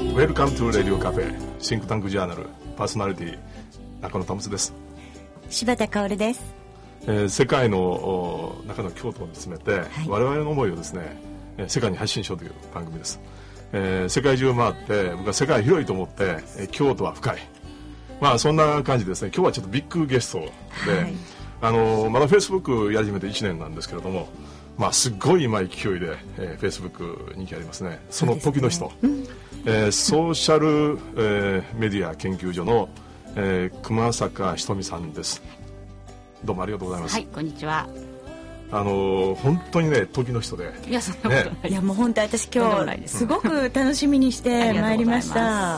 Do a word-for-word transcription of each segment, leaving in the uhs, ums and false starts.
Welcome to Radio Cafe シンクタンクジャーナルパーソナリティ中野保です。 柴田薫です。 えー、世界の中の京都を見つめて、はい、我々の思いをですね世界に発信しようという番組です。えー、世界中を回って僕は世界広いと思って、えー、京都は深い、まあそんな感じですね。今日はちょっとビッグゲストで、はい、あのまだ Facebook やり始めていちねんなんですけれども、まあすごい今勢いで、えー、Facebook 人気ありますね。その時の人、ね、うん、えー、ソーシャル、えー、メディア研究所の、えー、熊坂ひとみさんです。どうもありがとうございます。 はい、こんにちは。 あのー、本当にね時の人で、 いやそんなことない、ね、 いやもう本当私今日すごく楽しみにしてまいりました。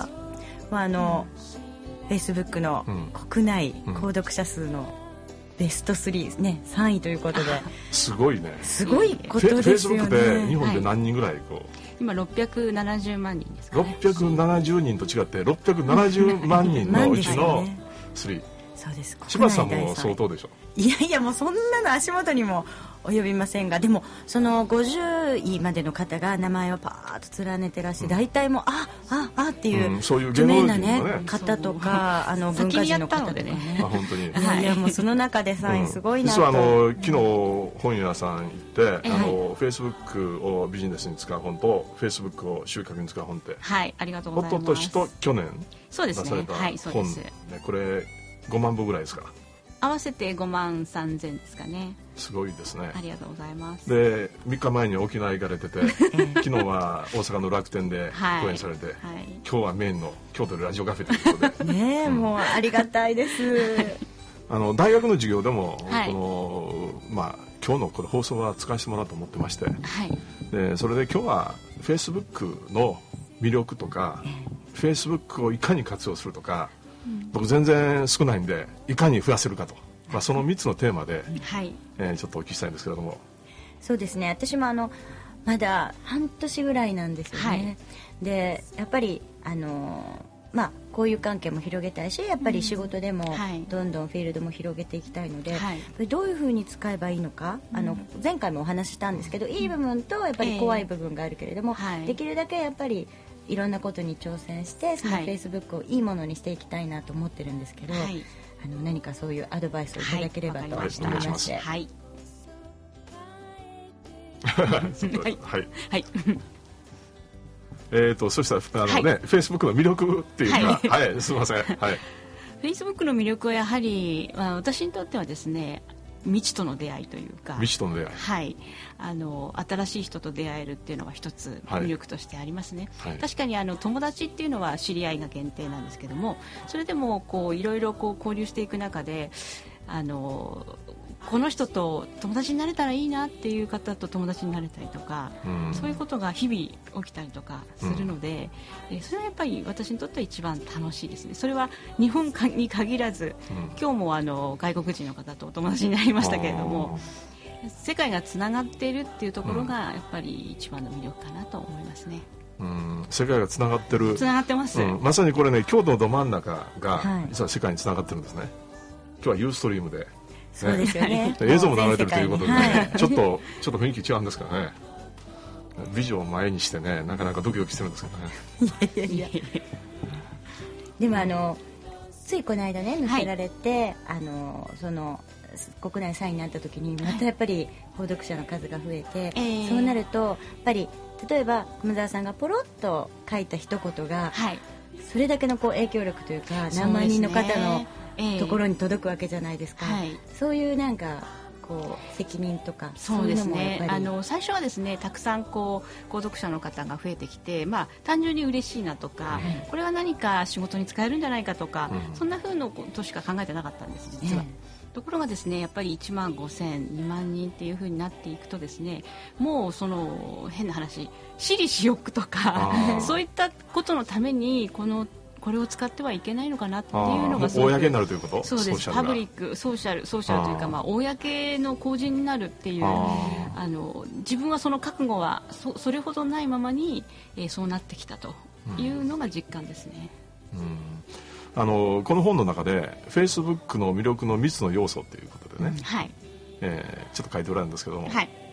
まああの、うん、Facebook の国内購読者数のベストスリーね、さんいということで、 すごいね。 すごいことですよね。 Facebook で日本で何人ぐらいこう、はい、 今ろっぴゃくななじゅうまんにんですかね。 ろっぴゃくななじゅうにんと違ってろっぴゃくななじゅうまんにんのうちのスリー、 そうです。 柴田さんも相当でしょ。 いやいやもうそんなの足元にも及びませんが、でもそのごじゅういまでの方が名前をパーッと連ねてらして、うん、大体もうあああっていう、うん、そういう著名な、ね、方とかあの文化人の方とかね、 あ本当に、 いやいやもうその中でさえすごいなと、 うん、実はあの昨日本屋さん行って、あの Facebook をビジネスに使う本と Facebook を集客に使う本って、 はい、ありがとうございます。 おととしと去年そうですね、 出された本、 はいそうです、 ね、これごまんぶぐらいですか。 合わせてごまんさんぜんですかね。 すごいですね。 ありがとうございます。 でみっかまえに沖縄行かれてて昨日は大阪の楽天で講演されて、はいはい、今日はメインの京都でラジオカフェということでねえ、うん、もうありがたいですあの大学の授業でも、はい、このまあ今日のこれ放送は使わせてもらおうと思ってまして、はい、でそれで今日は Facebook の魅力とか、えー、Facebook をいかに活用するとか、うん、僕全然少ないんでいかに増やせるかと、まあ、そのみっつのテーマで、はい、えー、ちょっとお聞きしたいんですけれども。 そうですね、私もあのまだ半年ぐらいなんですよね、はい、でやっぱりあのまあ交友関係も広げたいし、やっぱり仕事でもどんどんフィールドも広げていきたいので、はい、どういうふうに使えばいいのか、あの前回もお話ししたんですけど、いい部分とやっぱり怖い部分があるけれども、えーはい、できるだけやっぱりいろんなことに挑戦してその Facebook をいいものにしていきたいなと思ってるんですけど、はい、あの何かそういうアドバイスをいただければと思いまして、はい、はいはいはいはい、えーとそしたらあのね、はい、Facebook の魅力っていうか、はい、はい、すみません、はい、 Facebook の魅力はやはり、まあ、私にとってはですね、未知との出会いというか、 未知との出会い、 はい、あの新しい人と出会えるっていうのは一つ魅力としてありますね、はいはい、確かにあの友達っていうのは知り合いが限定なんですけども、それでもこういろいろこう交流していく中で、あのこの人と友達になれたらいいなっていう方と友達になれたりとか、うん、そういうことが日々起きたりとかするので、うん、えそれはやっぱり私にとっては一番楽しいですね。それは日本に限らず、うん、今日もあの外国人の方とお友達になりましたけれども、世界がつながっているっていうところがやっぱり一番の魅力かなと思いますね。 うん、世界がつながってる、 つながってます、うん、 まさにこれね、京都のど真ん中が実は世界につながってるんですね、はい、今日はユーストリームでそうですよね、 映像も流れてるということで、ね、はい、ちょっとちょっと雰囲気違うんですからね。ビジョンを前にしてね、なかなかドキドキしてるんですけどね。いやいやいやでもあのついこの間ね載せられて、はい、あのその国内さんいになった時にまたやっぱり購読者の数が増えて、はい、そうなるとやっぱり例えば熊澤さんがポロッと書いた一言が、はい、それだけのこう影響力というか何万人の方のところに届くわけじゃないですか、はい、そういうなんかこう責任とかそうですね、あの最初はですねたくさんこう購読者の方が増えてきて、まあ、単純に嬉しいなとか、うん、これは何か仕事に使えるんじゃないかとか、うん、そんな風のことしか考えてなかったんです実は、うん、ところがですねやっぱりいちまんごせん、にまんにんっていう風になっていくとですね、もうその変な話私利私欲とかそういったことのためにこのこれを使ってはいけないのかなっていうのが公になるということ。 そうです、パブリックソーシャルソーシャルというか、まあ、公の公人になるっていう、ああの自分はその覚悟は そ, それほどないままに、えー、そうなってきたというのが実感ですね、 うんうん、あのこの本の中で Facebook の魅力のみっつの要素ということでね、うん、はい、えー、ちょっと書いておられるんですけども、はい、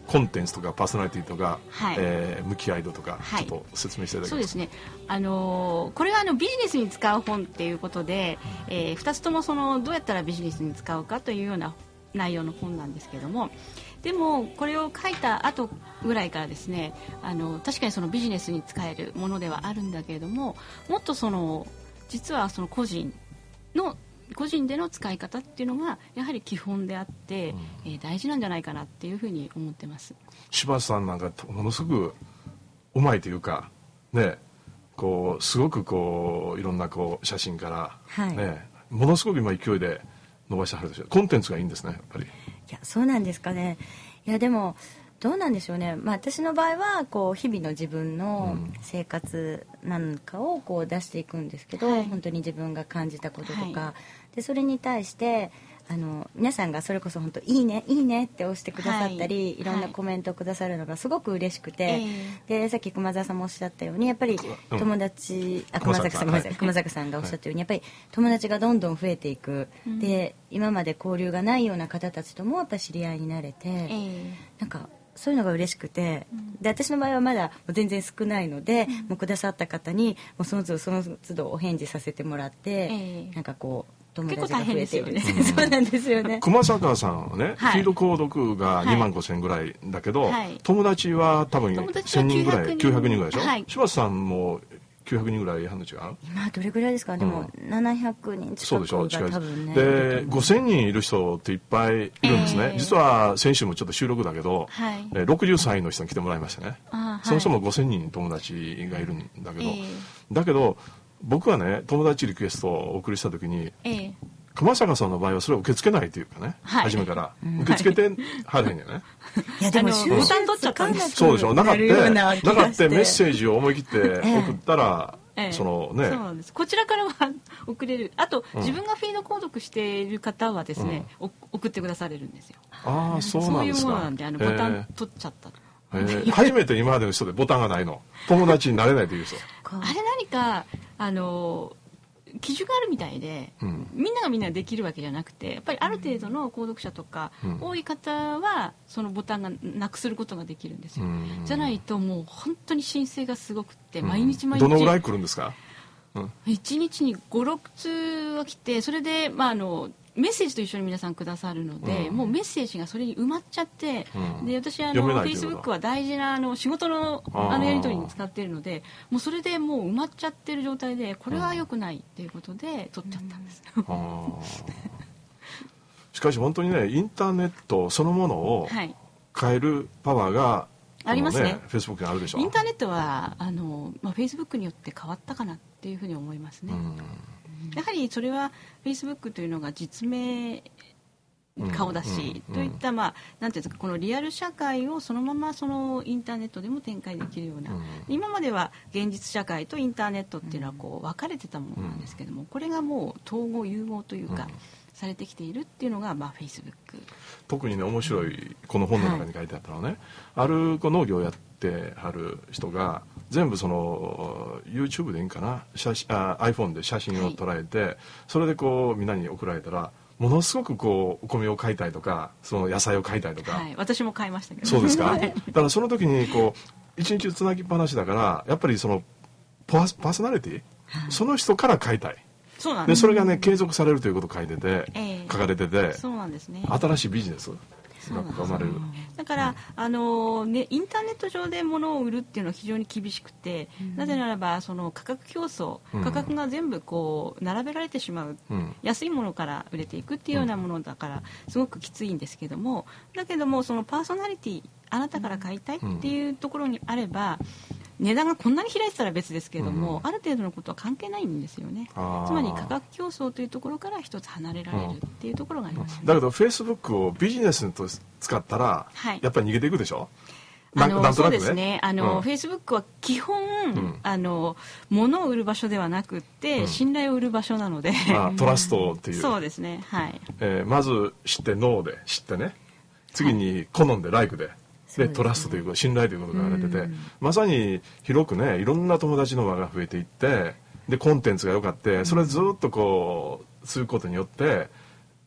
コンテンツとかパーソナリティとか、はい、えー、向き合い度とか、はい、ちょっと説明していただけますか。 そうですね、あのー、これはあのビジネスに使う本っていうことで、うん、えー、ふたつともそのどうやったらビジネスに使うかというような内容の本なんですけども、でもこれを書いた後ぐらいからですね、あの確かにそのビジネスに使えるものではあるんだけれども、もっとその実はその個人の個人での使い方っていうのがやはり基本であって、うん、えー、大事なんじゃないかなっていうふうに思ってます。 柴田さんなんかものすごくうまいというかね、こうすごくこういろんなこう写真から、はい、ね、ものすごく今勢いで伸ばしてはるでしょ。コンテンツがいいんですね、やっぱり。いや、そうなんですかね。いやでもどうなんでしょうね、まあ、私の場合はこう日々の自分の生活なんかをこう出していくんですけど、はい、本当に自分が感じたこととか、はい、でそれに対してあの皆さんがそれこそ本当いいねいいねって押してくださったり、はい、いろんなコメントをくださるのがすごく嬉しくて、はい、でさっき熊澤さんもおっしゃったようにやっぱり友達、うん、あ熊坂さんごめんなさい、熊坂さんがおっしゃったように、やっぱり友達がどんどん増えていく、うん、で今まで交流がないような方たちともやっぱり知り合いになれて、えー、なんかそういうのが嬉しくて、うん、で私の場合はまだ全然少ないので、うん、もうくださった方にもうその都度その都度お返事させてもらって、えー、なんかこう友達が増えているね。そうなんですよね。 熊坂さんはね、はい、フィード購読がにまんごせんぐらいだけど、はい、友達は多分せんにんぐらい、きゅうひゃくにんぐらいでしょ。はい、柴田さんもきゅうひゃくにんぐらい話が今どれぐらいですか、うん、でもななひゃくにん近くが多分ね。 でごせんにんいる人っていっぱいいるんですね、えー、実は先週もちょっと収録だけど、はい、ろくじゅっさいの人に来てもらいましたね、はい、その人もごせんにん友達がいるんだけど、えー、だけど僕はね友達リクエストをお送りした時に、えー熊坂さんの場合はそれを受け付けないというかね、はい、初めから受け付けてはれへんよね。 いやでもボタン取っちゃったんです。 そうでしょ。なかってなかってメッセージを思い切って送ったら、ええ、そのね。 そうなんです。こちらからは送れる。あと、うん、自分がフィード購読している方はですね、うん、送ってくだされるんですよ。 ああ、そうなんですか。 そういうものなんで、あのボタン取っちゃった。 えー、初めて今までの人でボタンがないの。友達になれないという人。 あれ何かあの。基準があるみたいで、うん、みんながみんなできるわけじゃなくて、やっぱりある程度の購読者とか、うん、多い方はそのボタンがなくすることができるんですよ、うん、じゃないともう本当に申請がすごくって毎日毎日、 どのぐらい来るんですか？ うん、いちにちにご、ろくつは来て、それで、まあ、あのメッセージと一緒に皆さんくださるので、うん、もうメッセージがそれに埋まっちゃって、うん、で私あのフェイスブックは大事なあの仕事のあのやり取りに使っているので、もうそれでもう埋まっちゃってる状態で、これは良くないっていうことで取っちゃったんです、うん、あしかし本当にねインターネットそのものを変えるパワーが、はい、 ありますね。 フェイスブックにあるでしょ。 インターネットはあの、まあ、フェイスブックによって変わったかなっていうふうに思いますね。うんやはりそれはフェイスブックというのが実名顔出しといった、まあなんていうんですか、このリアル社会をそのままそのインターネットでも展開できるような、今までは現実社会とインターネットっていうのはこう分かれてたものなんですけども、これがもう統合融合というかされてきているっていうのがまあフェイスブック。 特にね面白いこの本の中に書いてあったのね、はい、あるこう農業をやってはる人が全部その YouTube でいいんかな、写真あ iPhone で写真を捉えて、はい、それでこうみんなに送られたらものすごくこうお米を買いたいとかその野菜を買いたいとか、 はい、私も買いましたけど。 そうですか、はい、だからその時にこう一日つなぎっぱなしだからやっぱりそのパー、パーソナリティ、はい、その人から買いたい。 そうなんです。 でそれがね継続されるということを書いてて、えー、書かれてて、 そうなんですね。 新しいビジネスが生まれる。 だから、うん、あのね、インターネット上で物を売るっていうのは非常に厳しくて、うん、なぜならばその価格競争、うん、価格が全部こう並べられてしまう、うん、安いものから売れていくっていうようなものだからすごくきついんですけども、だけどもそのパーソナリティあなたから買いたいっていうところにあれば、値段がこんなに開いてたら別ですけれども、うん、ある程度のことは関係ないんですよね。つまり価格競争というところから一つ離れられるっていうところがあります、ね、 だけどフェイスブックをビジネスと使ったら、はい、やっぱり逃げていくでしょ。 あのそうですね。あの、うん、フェイスブックは基本、うん、あの物を売る場所ではなくって、うん、信頼を売る場所なので、 あトラストっていう。 そうですね。はい。 えー、まず知ってノーで知ってね。次に好んでライクで。でトラストということ、信頼ということが言われてて、まさに広くねいろんな友達の輪が増えていって、でコンテンツが良かって、それずっとこうすることによって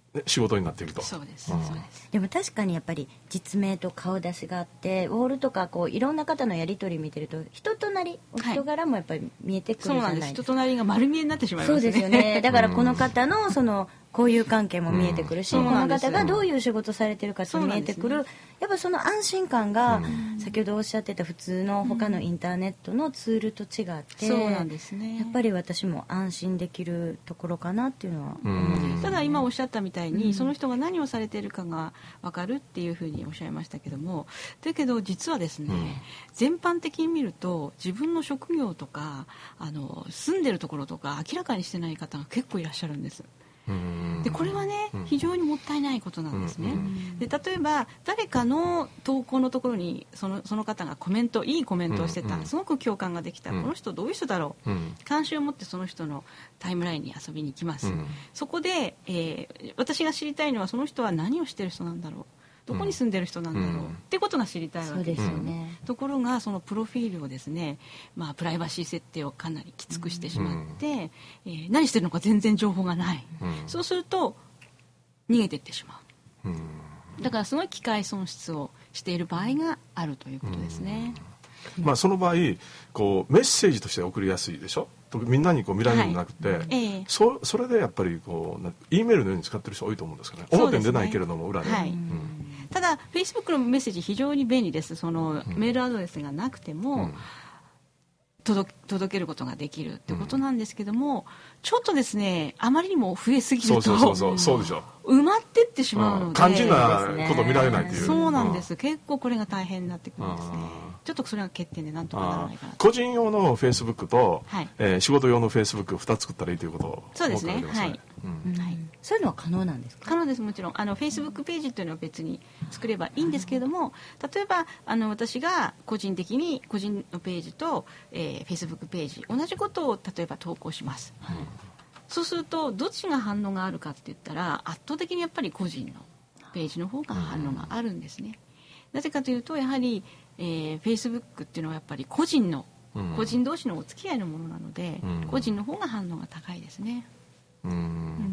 ね、仕事になっていると。 そうです、うん、そうです。 でも確かにやっぱり実名と顔出しがあって、ウォールとかこういろんな方のやり取り見てると人となり、お人柄もやっぱり見えてくるじゃないですか。 そうなんです。人となりが丸見えになってしまいますね。 そうですよね。だからこの方のその交友関係も見えてくるし、うん、この方がどういう仕事されてるかって見えてくる、ね、やっぱその安心感が、うん、先ほどおっしゃってた普通の他のインターネットのツールと違って、 うん、そうなんですね。 やっぱり私も安心できるところかなっていうのは思います。 ただ今おっしゃったみたいに、うん、その人が何をされているかが分かるっていうふうにおっしゃいましたけども、だけど実はですね、うん、全般的に見ると自分の職業とかあの住んでるところとか明らかにしてない方が結構いらっしゃるんです。でこれはね、うん、非常にもったいないことなんですね、うん、で例えば誰かの投稿のところにその、その方がコメントいいコメントをしてた、うん、すごく共感ができた、うん、この人どういう人だろう、うん、関心を持ってその人のタイムラインに遊びに行きます、うん、そこで、えー、私が知りたいのはその人は何をしてる人なんだろう、どこに住んでる人なんだろう、うん、ってことが知りたいわけですよね。ところがそのプロフィールをですね、まあ、プライバシー設定をかなりきつくしてしまって、うんえー、何してるのか全然情報がない、うん、そうすると逃げていってしまう、うん、だからすごい機会損失をしている場合があるということですね、 うんまあ、その場合こうメッセージとして送りやすいでしょ、みんなにこう見られるんじゃなくて、はいえー、そ, それでやっぱりこう E メールのように使ってる人多いと思うんですかね。表に出ないけれども裏で、はいうんただ Facebook のメッセージ非常に便利です。その、うん、メールアドレスがなくても、うん、届, 届けることができるってことなんですけども、うん、ちょっとですねあまりにも増えすぎるとそうそうそうそうでしょ埋まってってしまうので、うん、 肝心なこと見られないっていう、 そうなんです、うん、結構これが大変になってくるんですね。ちょっとそれが欠点でなんとかならないかなと。 個人用の Facebook と、はいえー、仕事用の Facebook ふたつ作ったらいいということをそうですね、はいうんはい、そういうのは可能なんですか？ 可能です、もちろんあの Facebook ページっていうのは別に作ればいいんですけれども、例えばあの私が個人的に個人のページと、えー、Facebook ページ同じことを例えば投稿します、うん、そうするとどっちが反応があるかって言ったら圧倒的にやっぱり個人のページの方が反応があるんですね、うん、なぜかというとやはり、えー、Facebook っていうのはやっぱり個人の、うん、個人同士のお付き合いのものなので、うん、個人の方が反応が高いですね。 うんうん、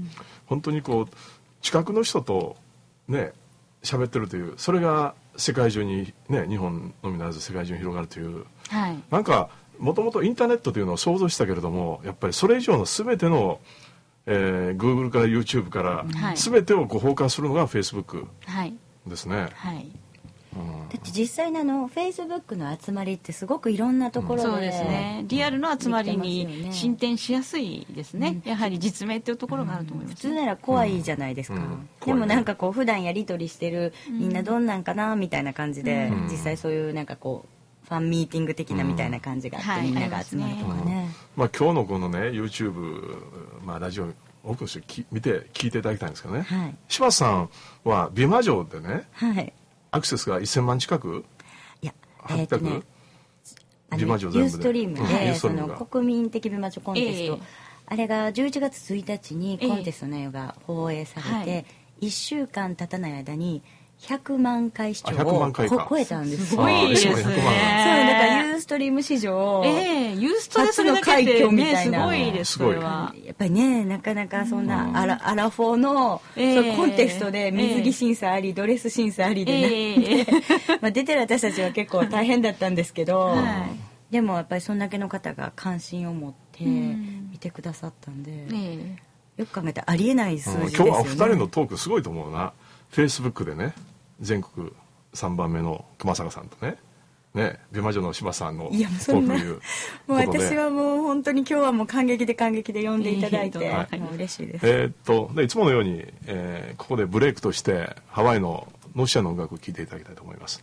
本当にこう近くの人とね喋ってるというそれが世界中にね日本のみならず世界中に広がるという、はい、なんかもともとインターネットというのを想像したけれどもやっぱりそれ以上の全ての、えー、Google から YouTube から全てをこう包括するのが Facebook ですね、はいはいだって実際にあの Facebook の集まりってすごくいろんなところで、うん、そうですね、リアルの集まりに進展しやすいですね、うん、やはり実名っていうところがあると思います、 ねうん、普通なら怖いじゃないですか、うん、でもなんかこう普段やり取りしてるみんなどんなんかなみたいな感じで、うん、実際そういうなんかこうファンミーティング的なみたいな感じがあって、うん、みんなが集まるとかね、うんねまあ、今日のこのね YouTube、まあ、ラジオ多くの人見て聞いていただきたいんですけどね、はい、柴田さんは美魔女でね、はいアクセスがせんまん近くいや、えーっとね、美魔女全部でユーストリームで、うん、その国民的美魔女コンテスト、えー、あれがじゅういちがつついたちにコンテスト内容が放映されて、えー、いっしゅうかん経たない間にひゃくまんかい視聴を超えたんです。 すごいですね。そう、だからユーストリーム史上、 えー、ユーストでそれだけでね、すごいです。それはやっぱりね、なかなかそんなアラ、アラフォーの、えー、コンテストで水着審査あり、えー、ドレス審査ありで、ね、えー、まあ出てる私たちは結構大変だったんですけど、はい、でもやっぱりそんだけの方が関心を持って見てくださったんで、うんえー、よく考えたらありえない数字ですよね。 今日はお二人のトークすごいと思うな。Facebook でね全国さんばんめの熊坂さんとねね美魔女の柴さんのトークというもう私はもう本当に今日はもう感激で感激で呼んでいただいて、えー、もう嬉しいです。 えー、っとでいつものように、えー、ここでブレイクとしてハワイのノシアの音楽を聴いていただきたいと思います。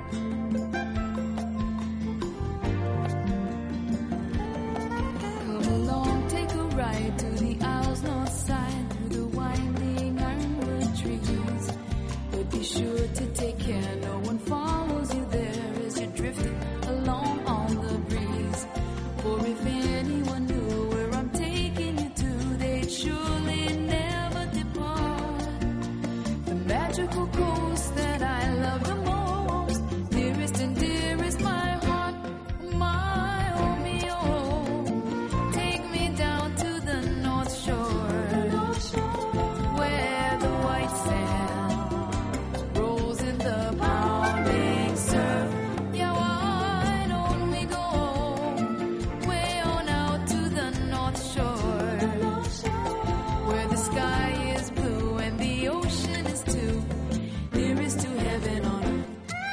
Come magical coast that I love the most. Dearest and dearest, my heart, my Romeo. Take me down to the North Shore, where the white sand rolls in the pounding surf. Yeah, why don't we go way on out to the North Shore, where the sky is blue and the ocean is too, nearest to heaven on earth.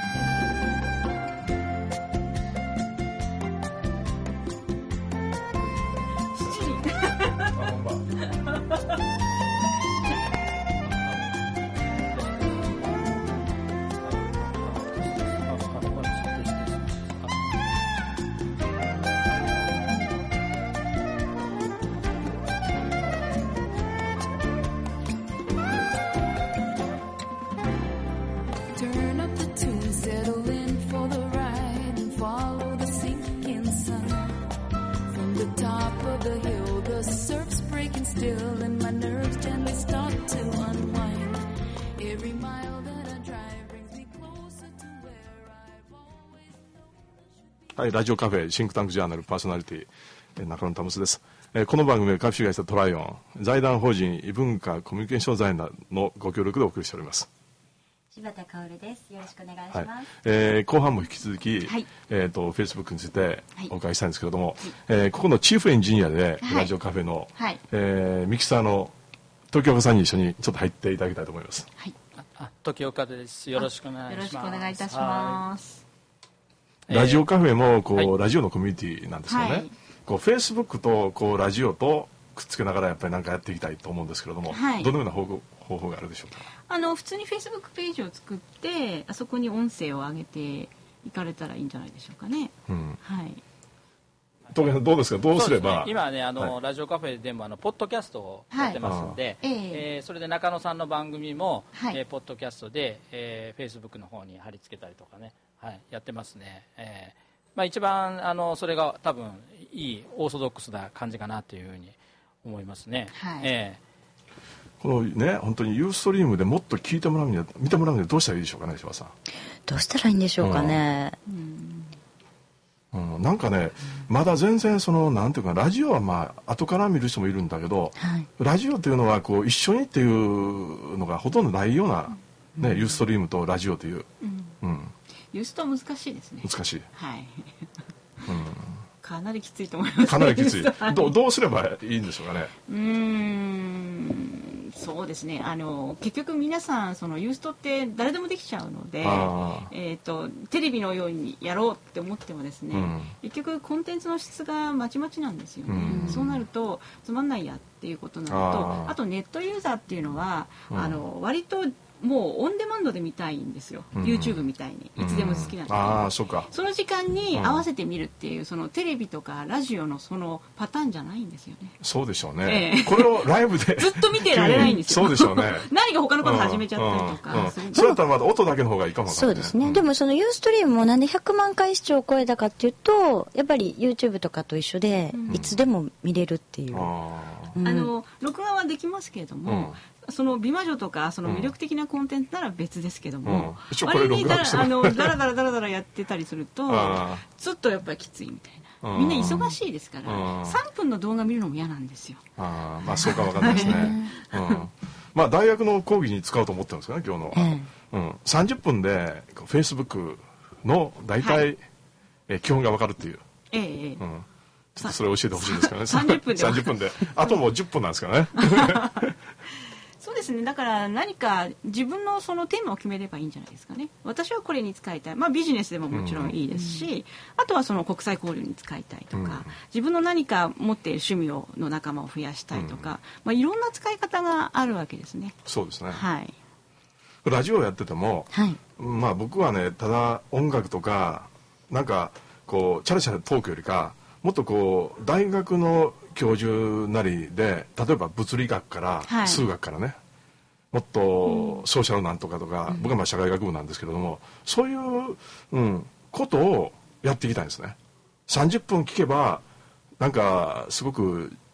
はい、ラジオカフェシンクタンクジャーナルパーソナリティ中野保です。えー、この番組は株式会社トライオン財団法人異文化コミュニケーション財団のご協力でお送りしております。 柴田薫です。よろしくお願いします。はい、 えー、後半も引き続き、はい、えっ、ー、とフェイスブックについてお伺いしたいんですけれども、はい、えー、ここのチーフエンジニアで、はい、ラジオカフェの、はい、えー、ミキサーの時岡さんに一緒にちょっと入っていただきたいと思います。 はい、あ、時岡です。よろしくお願いします。 よろしくお願いいたします。 ラジオカフェもこう、はい、ラジオのコミュニティなんですよね。はい、こうフェイスブックとこうラジオとくっつけながらやっぱり何かやっていきたいと思うんですけれども、はい、どのような方法、方法があるでしょうか。 あの普通にフェイスブックページを作ってあそこに音声を上げていかれたらいいんじゃないでしょうかね。うん、はい。 東さんどうですか。どうすれば。 ね、今ねあの、はい、ラジオカフェでもあのポッドキャストをやってますので、はい、えー、それで中野さんの番組も、はい、えー、ポッドキャストで、えー、フェイスブックの方に貼り付けたりとかね。はい、やってますね。えーまあ、一番あのそれが多分いいオーソドックスな感じかなというふうに思いますね。はい、えー、このね本当にユーストリームでもっと聞いてもらうには見てもらうにはどうしたらいいでしょうかね、柴田さん。 どうしたらいいんでしょうかね。 うんうん、なんかね、まだ全然そのなんていうかラジオはまあ後から見る人もいるんだけど、はい、ラジオっていうのはこう一緒にっていうのがほとんどないような、ね、うん、ユーストリームとラジオという。うんうん、 ユーストは難しいですね。 難しい。 はい。うん、かなりきついと思います、ね。 かなりきつい。ど, どうすればいいんでしょうかね。 うーん、そうですね。あの結局皆さんそのユーストって誰でもできちゃうので、えっ、ー、とテレビのようにやろうって思ってもですね、うん、結局コンテンツの質がまちまちなんですよね。うん、そうなるとつまんないやっていうことなのと、あ, あとネットユーザーっていうのは、うん、あの割ともうオンデマンドで見たいんですよ、うん、YouTube みたいにいつでも好きなので、うん、あ、そうか。その時間に合わせて見るっていう、そのテレビとかラジオのそのパターンじゃないんですよね。 そうでしょうね、ええ、これをライブでずっと見てられないんですよ。 そうでしょうね何か他のこと始めちゃったりとか、うんうんうん、 それだったらまだ音だけの方がいいかもわからない。 そうですね、うん、でもそのユーストリームもなんでひゃくまんかい視聴を超えたかっていうとやっぱり YouTube とかと一緒で、うん、いつでも見れるっていう、あ、 うん、あの録画はできますけれども、うん、その美魔女とかその魅力的なコンテンツなら別ですけども、うん、割にだらあのだらだらだらだらやってたりするとちょっとやっぱりきついみたいな。みんな忙しいですからさんぷんの動画見るのも嫌なんですよ。 あ、まあそうかわかんないですね、うん、まあ大学の講義に使おうと思ってるんですかね今日のは、うんうん、さんじゅっぷんでフェイスブックの大体、はい、え基本がわかるっていう、ええ、うん、ちょっとそれを教えてほしいですからね。さんじゅっぷんでさんじゅっぷんであともうじゅっぷんなんですからねそうですね。だから何か自分のそのテーマを決めればいいんじゃないですかね。私はこれに使いたい、まあ、ビジネスでももちろんいいですし、うん、あとはその国際交流に使いたいとか、うん、自分の何か持っている趣味をの仲間を増やしたいとか、うん、まあ、いろんな使い方があるわけですね。 そうですね、 はい、 ラジオやってても、はい、まあ、僕はねただ音楽とかなんかこうチャラチャラトークよりかもっとこう大学の教授なりで例えば物理学から数学からね、はい、もっとソーシャルなんとかとか、うん、僕はまあ社会学部なんですけれどもそういう、うん、ことをやっていきたいんですね。さんじゅっぷん聞けばなんかすごく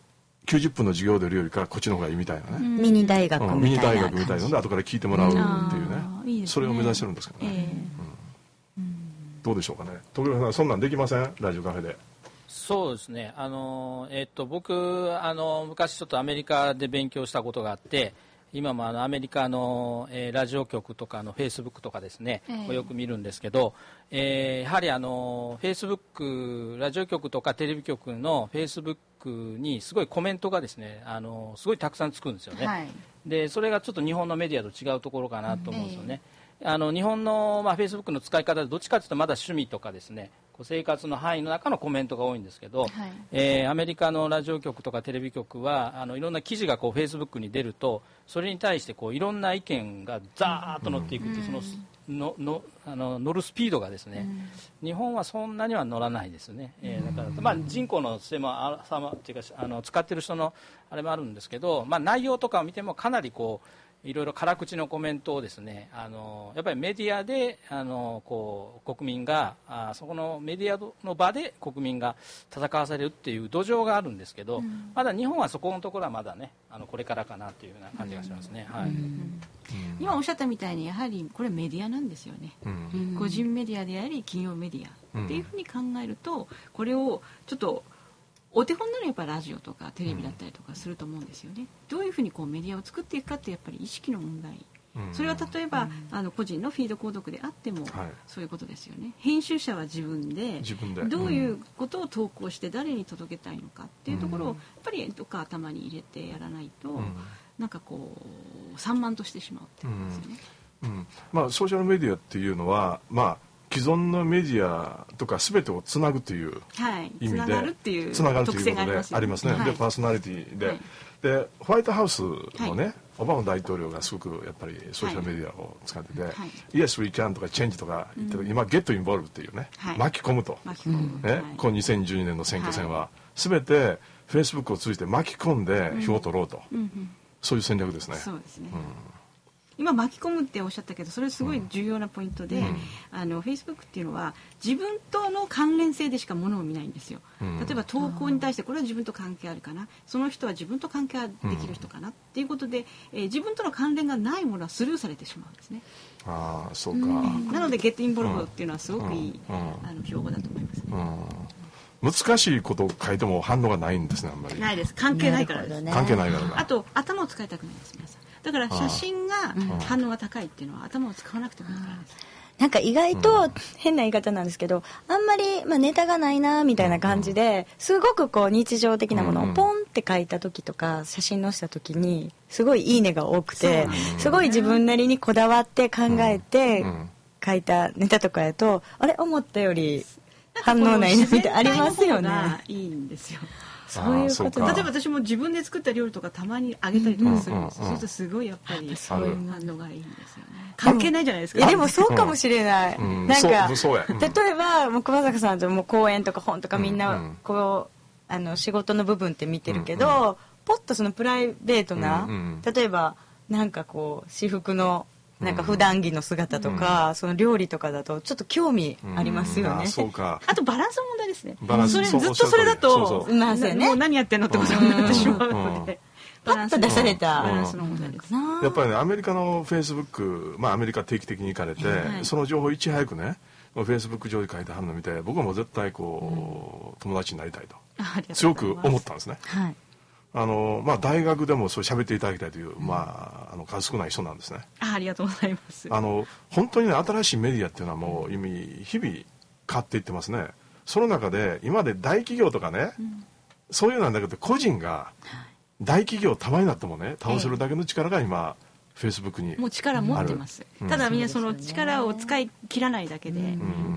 きゅうじゅっぷんの授業でやるよりかこっちの方がいいみたいなね、 ミニ大学みたいな、うん、 ミニ大学みたいなので後から聞いてもらうっていうね、いいですね、それを目指してるんですけどね、えーうん、どうでしょうかね。徳弘さんそんなんできません？ラジオカフェで。 そうですね、あの、えー、っと僕あの昔ちょっとアメリカで勉強したことがあって、今もあのアメリカの、えー、ラジオ局とかのフェイスブックとかですね、えー、よく見るんですけど、えー、やはりあのフェイスブックラジオ局とかテレビ局のフェイスブックにすごいコメントがですね、あのすごいたくさんつくんですよね、はい、でそれがちょっと日本のメディアと違うところかなと思うんですよね、えー、あの日本の、まあ、フェイスブックの使い方でどっちかというとまだ趣味とかですね、こう生活の範囲の中のコメントが多いんですけど、はい、えー、アメリカのラジオ局とかテレビ局はあのいろんな記事がこうフェイスブックに出るとそれに対してこういろんな意見がザーッと載っていくっていう、うん、そのののあの乗るスピードがですね、うん、日本はそんなには乗らないですね、えー、だから、まあ、人口のせもあさまっていうかあの使ってる人のあれもあるんですけど、まあ、内容とかを見てもかなりこういろいろ辛口のコメントをですね、あのやっぱりメディアであのこう国民があそこのメディアの場で国民が戦わされるっていう土壌があるんですけど、うん、まだ日本はそこのところはまだねあのこれからかなというような感じがしますね、うん、はい、うん、 今おっしゃったみたいにやはりこれメディアなんですよね、うん、個人メディアであり企業メディアっていうふうに考えるとこれをちょっとお手本ならやっぱラジオとかテレビだったりとかすると思うんですよね。どういうふうにこうメディアを作っていくかってやっぱり意識の問題、うん、それは例えば、うん、あの個人のフィード購読であっても、はい、そういうことですよね。編集者は自分で自分でどういうことを投稿して誰に届けたいのかっていうところをやっぱりどっか頭に入れてやらないと、うん、なんかこう散漫としてしまうってことですよね、 うんうん、まあソーシャルメディアっていうのはまあ既存のメディアとか全てをつなぐという意味で、はい、つながるっていう特性がありますよね。ありますね、はい、でパーソナリティで、はい、でホワイトハウスのね、はい、オバマ大統領がすごくやっぱりソーシャルメディアを使ってて、はい、Yes we can とか Change とか言ってる、うん、今 Get involved っていうね、はい、巻き込むと、巻き込む、ね、はい、このにせんじゅうにねんの選挙戦は、はい、全て Facebook を通じて巻き込んで票を取ろうと、うんうん、そういう戦略ですね。 そうですね、うん、今巻き込むっておっしゃったけどそれすごい重要なポイントで、うん、あの Facebook っていうのは自分との関連性でしかものを見ないんですよ、うん、例えば投稿に対してこれは自分と関係あるかな、その人は自分と関係できる人かな、うん、っていうことで、えー、自分との関連がないものはスルーされてしまうんですね。 ああそうか、うん、 なので Get Involved っていうのはすごくいい、うんうん、あの標語だと思いますね、 うん、難しいことを書いても反応がないんですね。あんまりないです。関係ないからです、ね、 関係ないからあと頭を使いたくないです皆さん。だから写真が反応が高いっていうのは頭を使わなくてもいいからです。 なんか意外と変な言い方なんですけど、あんまり、まあ、ネタがないなみたいな感じですごくこう日常的なものをポンって書いた時とか写真載せた時にすごいいいねが多くて、すごい自分なりにこだわって考えて書いたネタとかやと、あれ思ったより反応ないなみたいなありますよね。 いいんですよ。そういうこと。例えば私も自分で作った料理とかたまにあげたりとかするんです。そうするとすごいやっぱりそういう反応がいいんですよね。関係ないじゃないですか。 いやでもそうかもしれない。なんか例えばもう熊坂さんとも講演とか本とかみんなこうあの仕事の部分って見てるけど、ポッとそのプライベートな例えばなんかこう私服のなんか普段着の姿とか、うん、その料理とかだとちょっと興味ありますよね、うん、あ, そうかあとバランスの問題ですね。バランスそれずっとそれだとそうそうまあね、もう何やってんのってことになってしまうので、 パッと出されたバランスの問題です。 やっぱりねアメリカのフェイスブック、まあアメリカ定期的に行かれて、はい、その情報いち早くねフェイスブック上で書いてはるの見て、僕はもう絶対こう、うん、友達になりたいと強く思ったんですね。はい、あのまあ、大学でもそう喋っていただきたいという、うん、まあ、あの数少ない人なんですね。 あ、ありがとうございます。 あの本当に、ね、新しいメディアっていうのはもう意味日々変わっていってますね。その中で今まで大企業とかね、うん、そういうのなんだけど個人が大企業束になってもね倒せるだけの力が今、ええフェイスブックにもう力持ってます、うん、ただみんなその力を使い切らないだけで、うん、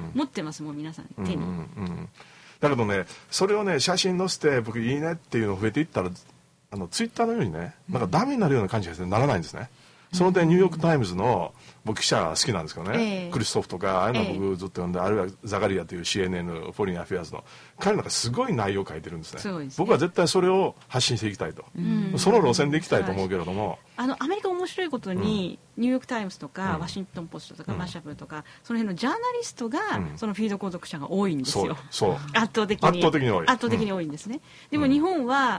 持ってますもう皆さん手に、うんうんうん、 だけどねそれをね写真載せて僕いいねっていうのが増えていったらあのツイッターのようにねなんかダメになるような感じがならないんですね。その点ニューヨークタイムズの僕記者が好きなんですけどね、えー、クリストフとかああいうの僕ずっと読んで、えー、あるいはザガリアという シーエヌエヌ フォリンアフェアーズの彼なんかすごい内容を書いてるんですね。そうですね。僕は絶対それを発信していきたいと、うん、その路線でいきたいと思うけれども、はい、 あのアメリカ面白いことに、うん、ニューヨークタイムズとか、うん、ワシントンポストとか、うん、マシャブルとかその辺のジャーナリストが、うん、そのフィード購読者が多いんですよ。そうそう圧倒的に圧倒的に多い圧倒的に多いんですね、うん、でも日本は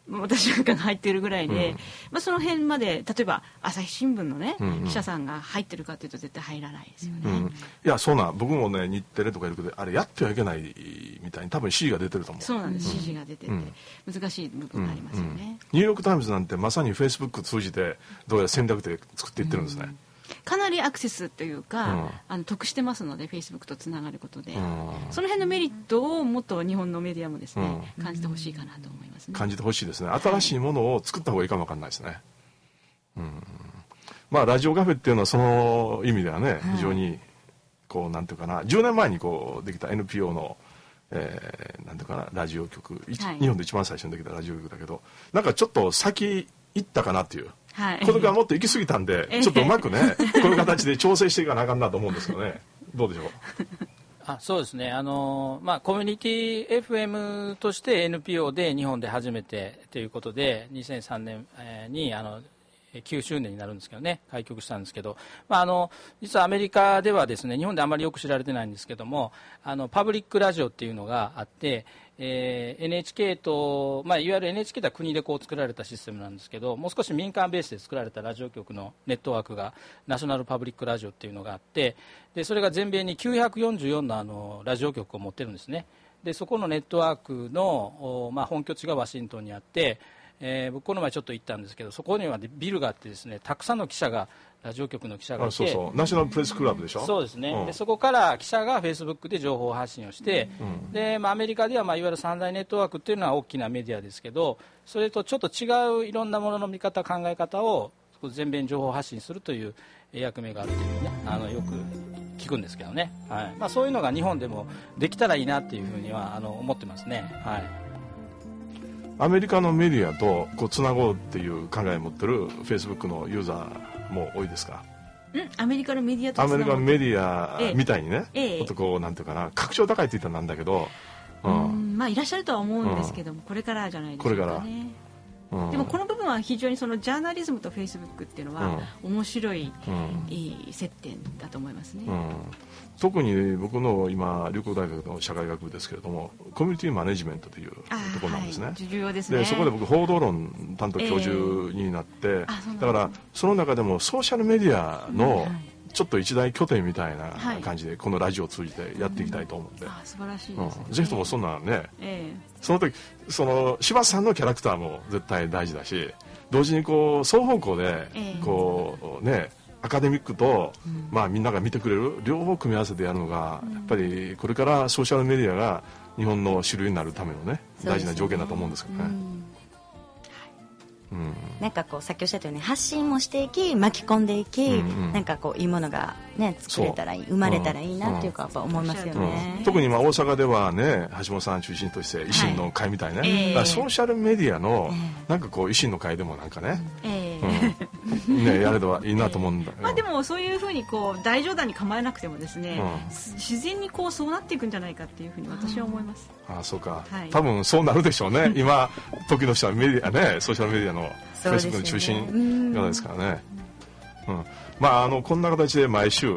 私なんかが入ってるぐらいで、うんまあ、その辺まで例えば朝日新聞のね、うんうん、記者さんが入ってるかというと絶対入らないですよね、うん、いやそうな僕もね日テレとかいるけどあれやってはいけないみたいに多分指示が出てると思う。 そうなんです、うん、指示が出てて、うん、難しい部分がありますよね、うんうん、 ニューヨークタイムズなんてまさにフェイスブック通じてどうやら戦略で作っていってるんですね、うんかなりアクセスというか、うん、あの得してますのでフェイスブックとつながることで、うん、その辺のメリットをもっと日本のメディアもですね、うん、感じてほしいかなと思いますね。 感じてほしいですね。新しいものを作った方がいいかもわかんないですね、うん、まあラジオカフェっていうのはその意味ではね、非常にこうなんていうかなじゅうねんまえにこうできた エヌピーオー の、えー、なんていうかなラジオ局、はい、日本で一番最初にできたラジオ局だけどなんかちょっと先行ったかなっていうはい、この時はもっと行き過ぎたんで、ちょっとうまくねこういう形で調整していかなあかんなと思うんですよね。どうでしょう。 あそうですねあの、まあ、コミュニティ エフエム として エヌピーオー で日本で初めてということでにせんさんねんにあのきゅうしゅうねんになるんですけどね開局したんですけど、まあ、あの実はアメリカではですね日本であまりよく知られてないんですけどもあのパブリックラジオっていうのがあってえー、エヌエイチケー と、まあ、いわゆる エヌエイチケー とは国でこう作られたシステムなんですけどもう少し民間ベースで作られたラジオ局のネットワークがナショナルパブリックラジオっていうのがあってでそれが全米にきゅうひゃくよんじゅうよんの、あのラジオ局を持ってるんですね。でそこのネットワークの、まあ、本拠地がワシントンにあって、えー、僕この前ちょっと行ったんですけどそこにはビルがあってですねたくさんの記者がラジオ局の記者がいてあそうそうナショナルプレスクラブでしょ。 そうですね、うん、でそこから記者がフェイスブックで情報発信をして、うんでまあ、アメリカではまあいわゆる三大ネットワークっていうのは大きなメディアですけどそれとちょっと違ういろんなものの見方考え方を全米に情報発信するという役目があるというねあのよく聞くんですけどね、はいまあ、そういうのが日本でもできたらいいなっていうふうにはあの思ってますね、はい、 アメリカのメディアとこうつなごうっていう考えを持ってるフェイスブックのユーザーも多いですか。 んアメリカのメディアとアメリカのメディアみたいにね、ええ、ちょっとこうなんていうかな格調高いって言ったらなんだけど、 うん、うんまあいらっしゃるとは思うんですけども、うん、これからじゃないですかね。これから、うん、でもこの部分は非常にそのジャーナリズムとフェイスブックっていうのは面白い、うん、いい接点だと思いますね、うん特に僕の今龍谷大学の社会学部ですけれどもコミュニティマネジメントというところなんですね、はい、 重要ですね。 でそこで僕報道論担当教授になって、えー、だからその中でもソーシャルメディアのちょっと一大拠点みたいな感じでこのラジオを通じてやっていきたいと思って、うん、 あ素晴らしいですね、 うん、ぜひともそんなね、 えー、 その時その柴田さんのキャラクターも絶対大事だし同時にこう双方向でこうねアカデミックと、うんまあ、みんなが見てくれる両方組み合わせてやるのが、うん、やっぱりこれからソーシャルメディアが日本の主流になるためのね大事な条件だと思うんですけどね、うんうん、なんかこうさっきおっしゃったように発信もしていき巻き込んでいき、うんうん、なんかこういいものが、ね、作れたらいい生まれたらいいなっていうかやっぱ思いますよね、 うんうん、特にまあ大阪ではね橋本さん中心として維新の会みたいね、はいえー、だからソーシャルメディアのなんかこう維新の会でもなんかね、えーうんね、やればいいなと思うんだけど、 まあでもそういうふうにこう大冗談に構えなくてもですね、うん、自然にこうそうなっていくんじゃないかっていうふうに私は思います。 ああそうか、はい、多分そうなるでしょうね今時の人はメディアねソーシャルメディアのフェイスブックの中心側ですからね、うんまあ、あのこんな形で毎週、はい、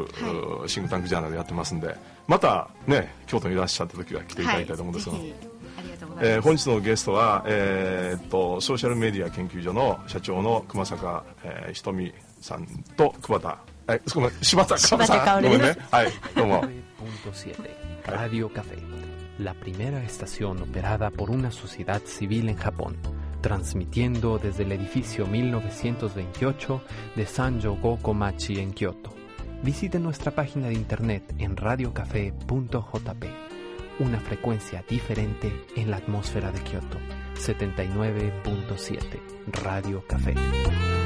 シンクタンクジャーナルやってますんでまたね京都にいらっしゃった時は来ていただきたいと思うんですが、はいえー、本日のゲストは、えー、っとソーシャルメディア研究所の社長の熊坂、えー、ひとみさんと桑田えごめん柴田香さんごめんねはいどうも Radio Café, la primera estación operada por una sociedad civil en Japón, transmitiendo desde el edificio mil novecientos veintiocho de Sanjo-Gokomachi en Kioto. Visite nuestra página de internet en radio café punto jp, una frecuencia diferente en la atmósfera de Kioto, setenta y nueve punto siete, Radio Café.